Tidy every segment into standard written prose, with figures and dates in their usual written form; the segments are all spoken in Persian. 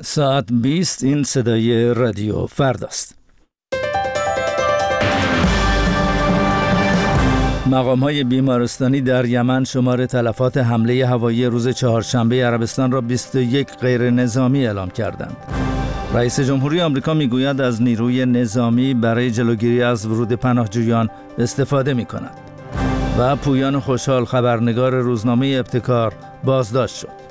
ساعت 20 این صدای رادیو فرداست. مقام‌های بیمارستانی در یمن شمار تلفات حمله هوایی روز چهارشنبه عربستان را 21 غیر نظامی اعلام کردند. رئیس جمهوری آمریکا میگوید از نیروی نظامی برای جلوگیری از ورود پناهجویان استفاده می‌کند. و پویان خوشحال خبرنگار روزنامه ابتکار بازداشت شد.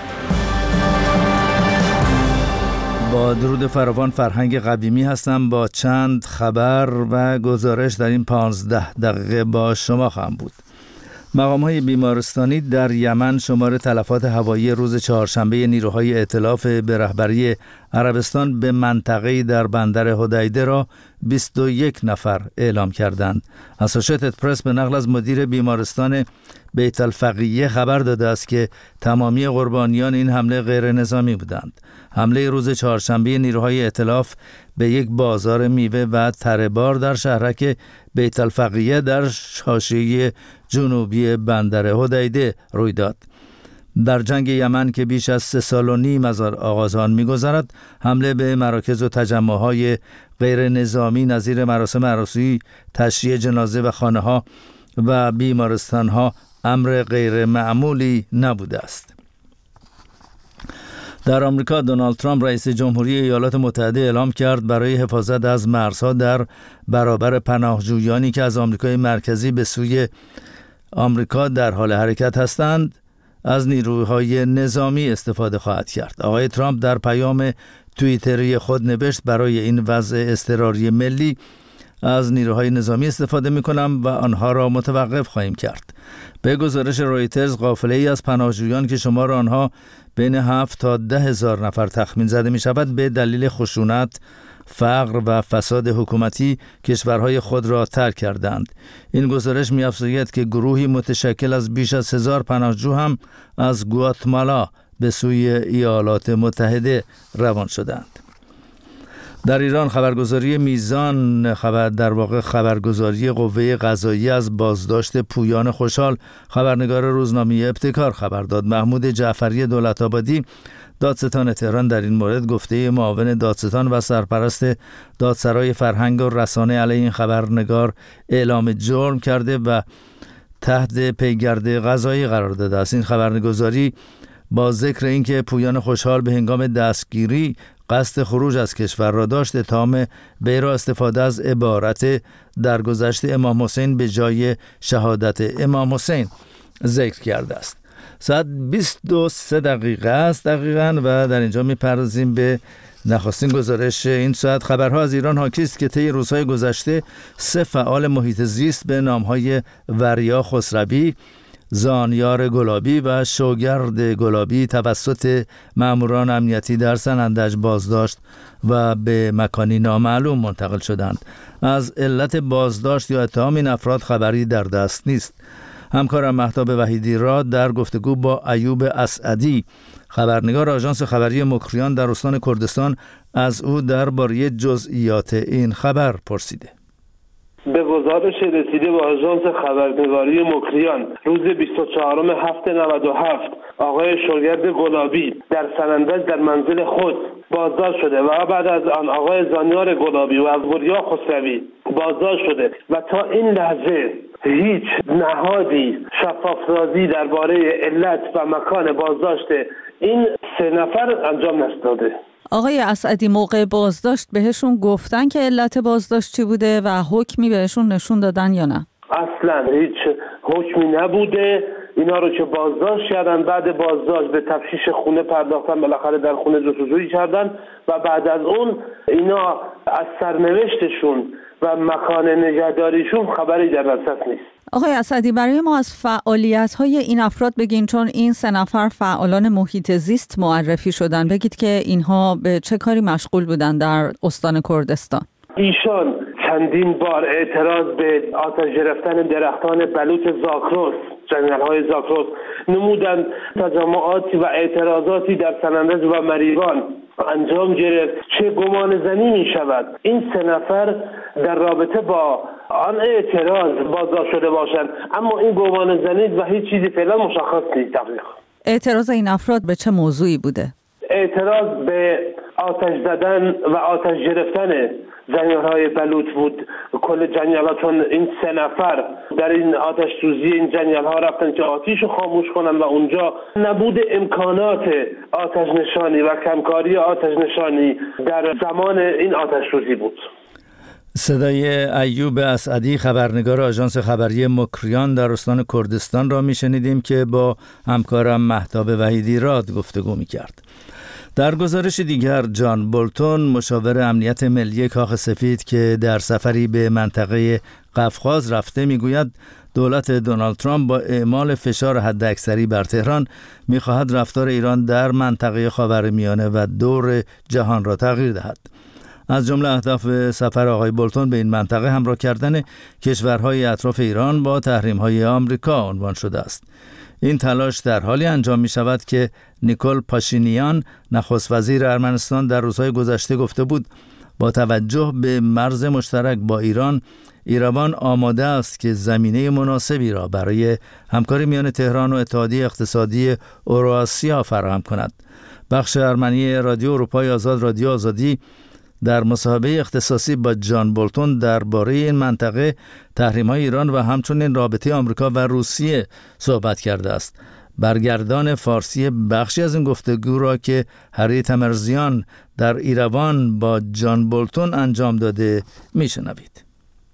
با درود فراوان، فرهنگ قدیمی هستم با چند خبر و گزارش در این 15 دقیقه با شما خواهم بود. مقام‌های بیمارستانی در یمن شمار تلفات هوایی روز چهارشنبه نیروهای ائتلاف به رهبری عربستان به منطقه‌ای در بندر حدیده را 21 نفر اعلام کردند. اسوشیتد پرس به نقل از مدیر بیمارستان بیت الفقیه خبر داده است که تمامی قربانیان این حمله غیر نظامی بودند. حمله روز چهارشنبه نیروهای ائتلاف به یک بازار میوه و تره‌بار در شهرک بیت الفقیه در حاشیه جنوبی بندر حدیده روی داد. در جنگ یمن که بیش از 3 سال و نیم از آغاز آن می‌گذرد، حمله به مراکز و تجمع‌های غیر نظامی نظیر مراسم عروسی، تشییع جنازه و خانه‌ها و بیمارستان‌ها امر غیر معمولی نبوده است. در آمریکا دونالد ترامپ رئیس جمهوری ایالات متحده اعلام کرد برای حفاظت از مرزها در برابر پناهجویانی که از آمریکای مرکزی به سوی آمریکا در حال حرکت هستند از نیروهای نظامی استفاده خواهد کرد. آقای ترامپ در پیام توییتری خود نوشت برای این وضع اضطراری ملی از نیروهای نظامی استفاده می‌کنم و آنها را متوقف خواهیم کرد. به گزارش رویترز، قافله‌ای از پناهجویان که شمار آنها بین 7 تا 10 هزار نفر تخمین زده می‌شود به دلیل خشونت، فقر و فساد حکومتی کشورهای خود را ترک کردند. این گزارش می‌افزاید که گروهی متشکل از بیش از 1000 پناهجو هم از گواتمالا به سوی ایالات متحده روان شدند. در ایران خبرگزاری میزان خبرگزاری قوه قضاییه از بازداشت پویان خوشحال خبرنگار روزنامه ابتکار خبر داد. محمود جعفری دولت‌آبادی دادستان تهران در این مورد گفته معاون دادستان و سرپرست دادسرای فرهنگ و رسانه علیه این خبرنگار اعلام جرم کرده و تحت پیگرد قضایی قرار داده است. این خبرگزاری با ذکر اینکه پویان خوشحال به هنگام دستگیری قصد خروج از کشور را داشت، اتهام وی را استفاده از عبارت درگذشت امام حسین به جای شهادت امام حسین ذکر کرده است. ساعت 22 دقیقه است دقیقاً و در اینجا می‌پردازیم به نخستین گزارش این ساعت. خبرها از ایران حاکی است که طی روزهای گذشته 3 فعال محیط زیست به نام‌های وریا خسروی، زانیار گلابی و شوگرد گلابی توسط ماموران امنیتی در سنندج بازداشت و به مکانی نامعلوم منتقل شدند. از علت بازداشت یا اتهام این افراد خبری در دست نیست. همکارم مهتاب وحیدی را در گفتگو با ایوب اسعدی، خبرنگار آژانس خبری مکریان در استان کردستان، از او درباره جزئیات این خبر پرسیده. به گزارش رسیده به آژانس خبرنگاری مکریان روز 24/7/97 آقای شوگرد گلابی در سنندج در منزل خود بازداشت شده و بعد از آن آقای زانیار گلابی و وریا خسروی بازداشت شده و تا این لحظه هیچ نهادی شفاف‌سازی درباره علت و مکان بازداشت این 3 نفر انجام نشده. آقای اسعدی، موقع بازداشت بهشون گفتن که علت بازداشت چی بوده و حکمی بهشون نشون دادن یا نه؟ اصلا هیچ حکمی نبوده. اینا رو که بازداشت کردن، بعد بازداشت به تفتیش خونه پرداختن، بالاخره در خونه جستجویی کردن و بعد از اون اینا از سرنوشتشون و مکان نگهداریشون خبری در دسترس نیست. آقای اسعدی، برای ما از فعالیت‌های این افراد بگین، چون این 3 نفر فعالان محیط زیست معرفی شدن. بگید که اینها به چه کاری مشغول بودن در استان کردستان؟ ایشان چندین بار اعتراض به آتش گرفتن درختان بلوط زاگرس، جنگل‌های زاگرس نمودند. تجمعاتی و اعتراضاتی در سنندج و مریوان انجام گرفت. چه گمان زنی می شود این 3 نفر در رابطه با آن اعتراض بازداشت شده باشند، اما این گمان زنی و هیچ چیزی فعلا مشخص نیست. دقیق اعتراض این افراد به چه موضوعی بوده؟ اعتراض به آتش زدن و آتش گرفتن جنگل‌های بلوط بود. کل جنگلاتون این 3 نفر در این آتش سوزی این جنگل‌ها رفتن که آتش رو خاموش کنن و اونجا نبود امکانات آتش نشانی و کمکاری آتش نشانی در زمان این آتش سوزی بود. صدای ایوب اسعدی خبرنگار آژانس خبری مکریان در استان کردستان را میشنیدیم که با همکارم مهتاب وحیدی راد گفتگو میکرد. در گزارش دیگر جان بولتون مشاور امنیت ملی کاخ سفید که در سفری به منطقه قفقاز رفته میگوید دولت دونالد ترامپ با اعمال فشار حداکثری بر تهران میخواهد رفتار ایران در منطقه خاورمیانه و دور جهان را تغییر دهد. از جمله اهداف سفر آقای بولتون به این منطقه همراه کردن کشورهای اطراف ایران با تحریم‌های آمریکا عنوان شده است. این تلاش در حالی انجام می شود که نیکول پاشینیان نخست وزیر ارمنستان در روزهای گذشته گفته بود با توجه به مرز مشترک با ایران آماده است که زمینه مناسبی را برای همکاری میان تهران و اتحادیه اقتصادی اوراسیا فراهم کند. بخش ارمنی رادیو اروپای آزاد رادیو آزادی در مصاحبه اختصاصی با جان بولتون درباره این منطقه، تحریم‌های ایران و همچنین رابطه آمریکا و روسیه صحبت کرده است. برگردان فارسی بخشی از این گفتگو را که هری تمرزیان در ایروان با جان بولتون انجام داده میشنوید.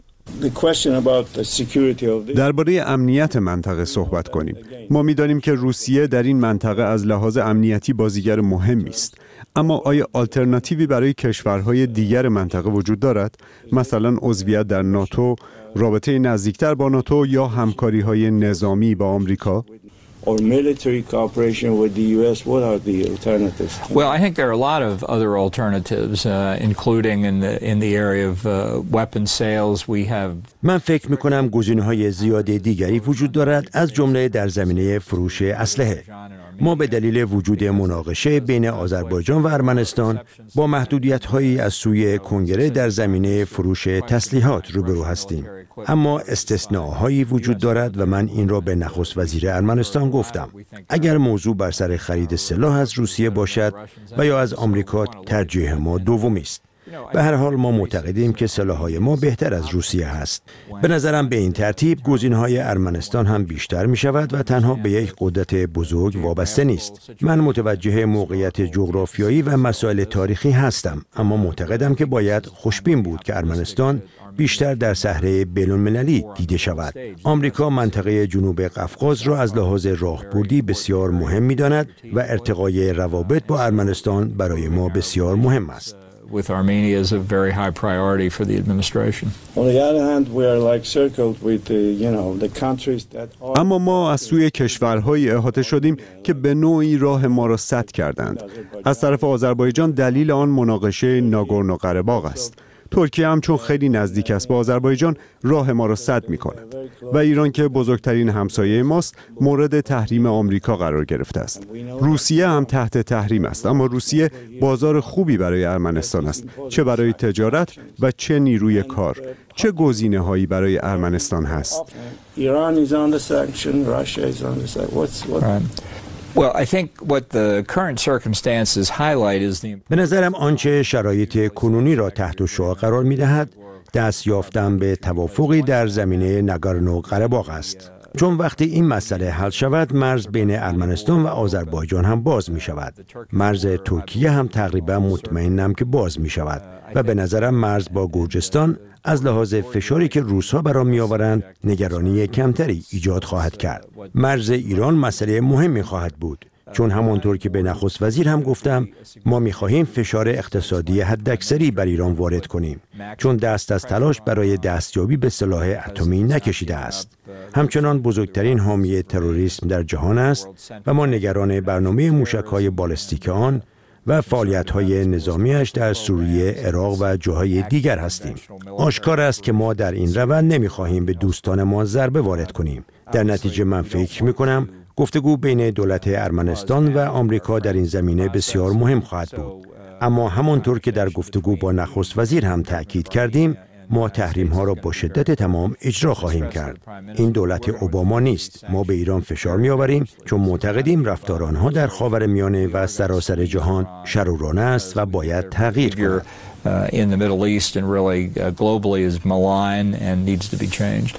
درباره امنیت منطقه صحبت کنیم. ما می‌دانیم که روسیه در این منطقه از لحاظ امنیتی بازیگر مهمی است. اما آیا آلترناتیوی برای کشورهای دیگر منطقه وجود دارد؟ مثلا عضویت در ناتو، رابطه نزدیکتر با ناتو یا همکاری‌های نظامی با آمریکا؟ or military cooperation with the U.S., what are the alternatives? Well, I think there are a lot of other alternatives, including in the area of weapons sales. We have. من فکر می‌کنم گزینه‌های زیاد دیگری وجود دارد، از جمله در زمینه فروش اسلحه. ما به دلیل وجود مناقشه بین آذربایجان و ارمنستان با محدودیت‌هایی از سوی کنگره در زمینه فروش تسلیحات روبرو هستیم. اما استثناء‌هایی وجود دارد و من این را به نخست وزیر ارمنستان گفتم. اگر موضوع بر سر خرید سلاح از روسیه باشد و یا از آمریکا، ترجیح ما دومی است. به هر حال ما معتقدیم که سلاح‌های ما بهتر از روسیه هست. به نظرم به این ترتیب گزینه‌های ارمنستان هم بیشتر می شود و تنها به یک قدرت بزرگ وابسته نیست. من متوجه موقعیت جغرافیایی و مسائل تاریخی هستم، اما معتقدم که باید خوشبین بود که ارمنستان بیشتر در صحنه بین‌المللی دیده شود. آمریکا منطقه جنوب قفقاز را از لحاظ راهبردی بسیار مهم می‌داند و ارتقای روابط با ارمنستان برای ما بسیار مهم است. With Armenia is a very high priority for the administration. On the other hand, we are like circled with the countries that are. اما ما از سوی کشورهایی احاطه شدیم که به نوعی راه ما را سد کردند. از طرف آذربایجان دلیل آن مناقشه ناگورنو قره‌باغ است. ترکیه هم چون خیلی نزدیک است با آذربایجان راه ما را سد می‌کند و ایران که بزرگترین همسایه ماست مورد تحریم آمریکا قرار گرفته است. روسیه هم تحت تحریم است، اما روسیه بازار خوبی برای ارمنستان است، چه برای تجارت و چه نیروی کار. چه گزینه‌هایی برای ارمنستان هست؟ Iran is on the sanction, Russia is on the sanction. Well, I think what the current circumstances highlight is the. به نظرم آنچه شرایط کنونی را تحت شعاع قرار می‌دهد، دست یافتن به توافقی در زمینه ناگورنو قره‌باغ است. چون وقتی این مسئله حل شود، مرز بین ارمنستان و آذربایجان هم باز می شود. مرز ترکیه هم تقریبا مطمئنم که باز می شود و به نظرم مرز با گرجستان از لحاظ فشاری که روس‌ها برام می‌آورند نگرانی کمتری ایجاد خواهد کرد. مرز ایران مسئله مهمی خواهد بود، چون همانطور که به نخست وزیر هم گفتم ما می‌خواهیم فشار اقتصادی حداکثری بر ایران وارد کنیم، چون دست از تلاش برای دستیابی به سلاح اتمی نکشیده است. همچنان بزرگترین حامی تروریسم در جهان است و ما نگران برنامه موشک‌های بالستیک آن و فعالیت‌های نظامیش در سوریه، عراق و جاهای دیگر هستیم. آشکار است که ما در این روند نمی‌خواهیم به دوستان ما ضربه وارد کنیم. در نتیجه من فکر می‌کنم گفتگو بین دولت ارمنستان و آمریکا در این زمینه بسیار مهم خواهد بود. اما همانطور که در گفتگو با نخست وزیر هم تأکید کردیم، ما تحریم ها را با شدت تمام اجرا خواهیم کرد. این دولت اوباما نیست. ما به ایران فشار می آوریم چون معتقدیم رفتار آنها در خاورمیانه و سراسر جهان شرورانه است و باید تغییر کند. In the Middle East and really globally is malign and needs to be changed.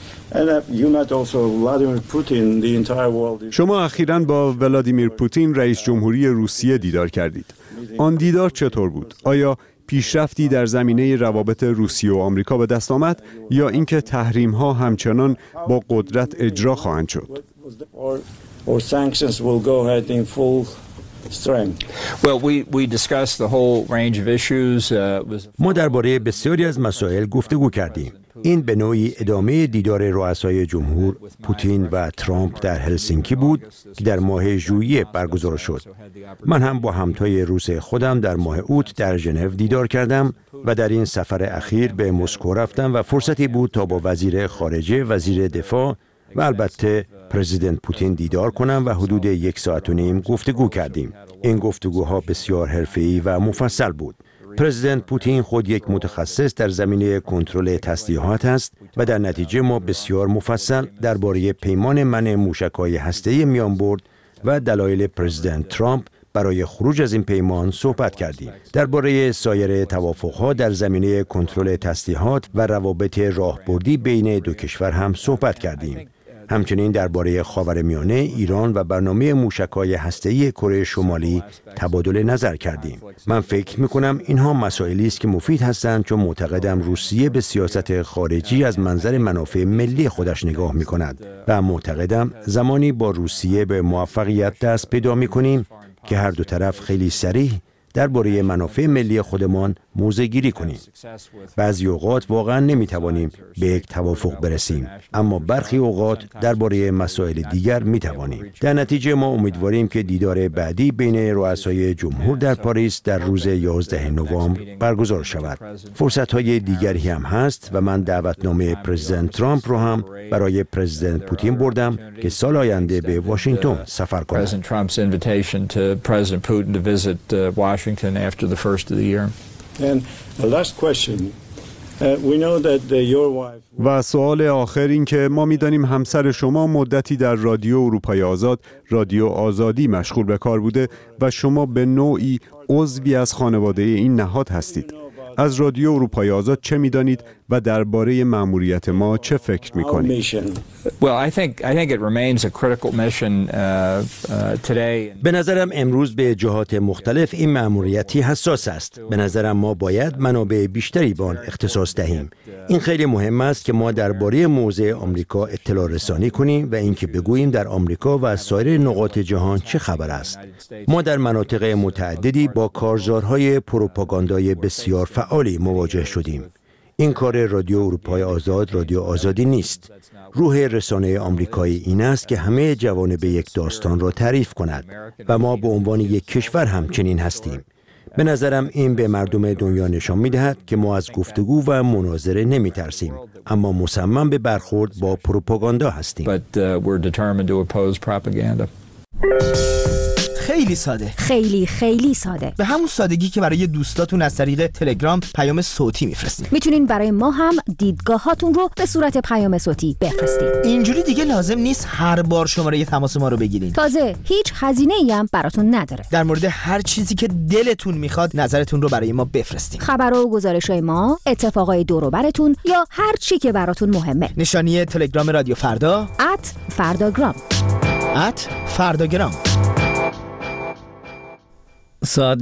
شما اخیراً با ولادیمیر پوتین رئیس جمهوری روسیه دیدار کردید. آن دیدار چطور بود؟ آیا پیشرفتی در زمینه روابط روسیه و آمریکا به دست آمد یا اینکه تحریم‌ها همچنان با قدرت اجرا خواهند شد؟ ما درباره بسیاری از مسائل گفتگو کردیم. این به نوعی ادامه دیدار رؤسای جمهور پوتین و ترامپ در هلسینکی بود که در ماه ژوئیه برگزار شد. من هم با همتای روس خودم در ماه اوت در ژنو دیدار کردم و در این سفر اخیر به مسکو رفتم و فرصتی بود تا با وزیر خارجه، وزیر دفاع و البته پرزیدنت پوتین دیدار کنم و حدود 1.5 ساعت گفتگو کردیم. این گفتگوها بسیار حرفه‌ای و مفصل بود. پرزیدنت پوتین خود یک متخصص در زمینه کنترل تسلیحات است و در نتیجه ما بسیار مفصل درباره پیمان منع موشک‌های هسته‌ای میان برد و دلایل پرزیدنت ترامپ برای خروج از این پیمان صحبت کردیم. درباره سایر توافق‌ها در زمینه کنترل تسلیحات و روابط راهبردی بین دو کشور هم صحبت کردیم. همچنین درباره خاورمیانه، ایران و برنامه موشک‌های هسته‌ای کره شمالی تبادل نظر کردیم. من فکر می‌کنم اینها مسائلی است که مفید هستند چون معتقدم روسیه به سیاست خارجی از منظر منافع ملی خودش نگاه می‌کند و معتقدم زمانی با روسیه به موفقیت دست پیدا می‌کنیم که هر دو طرف خیلی صریح درباره منافع ملی خودمان موضع گیری کنیم. بعضی اوقات واقعا نمیتوانیم به یک توافق برسیم، اما برخی اوقات درباره مسائل دیگر میتوانیم. در نتیجه ما امیدواریم که دیدار بعدی بین رؤسای جمهور در پاریس در روز 11 نوامبر برگزار شود. فرصت‌های دیگری هم هست و من دعوتنامه پرزیدنت ترامپ رو هم برای پرزیدنت پوتین بردم که سال آینده به واشنگتن سفر کند. Washington after the first of the year. And the last question, we know that your wife. و سوال آخر این که ما می‌دانیم همسر شما مدتی در رادیو اروپای آزاد، رادیو آزادی مشغول به کار بوده و شما به نوعی عضوی از خانواده این نهاد هستید. از رادیو اروپای آزاد چه می‌دانید و درباره مأموریت ما چه فکر می‌کنید؟ به نظرم امروز به جهات مختلف این مأموریتی حساس است. به نظرم ما باید منابع بیشتری به آن اختصاص دهیم. این خیلی مهم است که ما درباره موضع آمریکا اطلاع رسانی کنیم و اینکه بگوییم در آمریکا و سایر نقاط جهان چه خبر است. ما در مناطق متعددی با کارزارهای پروپاگاندای بسیار فعالی مواجه شدیم. این کار رادیو اروپای آزاد رادیو آزادی نیست. روح رسانه آمریکایی این است که همه جوانب یک داستان را تعریف کند و ما به عنوان یک کشور همچنین هستیم. به نظرم این به مردم دنیا نشان می‌دهد که ما از گفتگو و مناظره نمی‌ترسیم، اما مصمم به برخورد با پروپاگاندا هستیم. خیلی ساده، خیلی ساده، به همون سادگی که برای دوستاتون از طریق تلگرام پیام صوتی میفرستین. میتونین برای ما هم دیدگاهاتون رو به صورت پیام صوتی بفرستید. اینجوری دیگه لازم نیست هر بار شماره تماس ما رو بگیرین. تازه هیچ هزینه‌ای هم براتون نداره. در مورد هر چیزی که دلتون میخواد نظرتون رو برای ما بفرستین. خبرها و گزارش‌های ما، اتفاقای دور و براتون یا هر چی که براتون مهمه. نشانی تلگرام رادیو فردا @فرداگرام. @فرداگرام. ساعت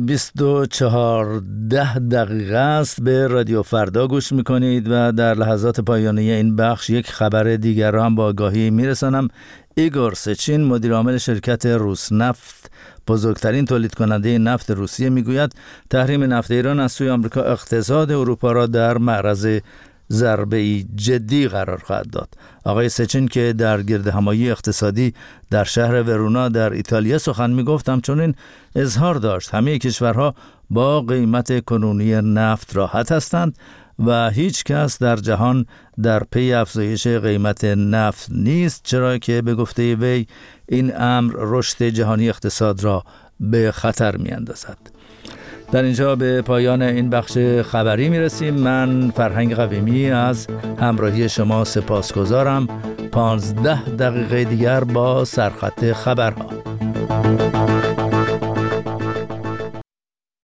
22:14 است. به رادیو فردا گوش میکنید و در لحظات پایانی این بخش یک خبر دیگر را هم با آگاهی میرسانم. ایگور سچین، مدیر عامل شرکت روسنفت، بزرگترین تولید کننده نفت روسیه، میگوید تحریم نفت ایران از سوی آمریکا اقتصاد اروپا را در معرض ضربه‌ای جدی قرار خواهد داد. آقای سچین که در گردهمایی اقتصادی در شهر ورونا در ایتالیا سخن می‌گفت، همچنین اظهار داشت همه کشورها با قیمت کنونی نفت راحت هستند و هیچ کس در جهان در پی افزایش قیمت نفت نیست، چرا که به گفته وی این امر رشد جهانی اقتصاد را به خطر می‌اندازد. در اینجا به پایان این بخش خبری میرسیم. من فرهنگ قویمی از همراهی شما سپاسگزارم. 15 دقیقه دیگر با سرخط خبرها.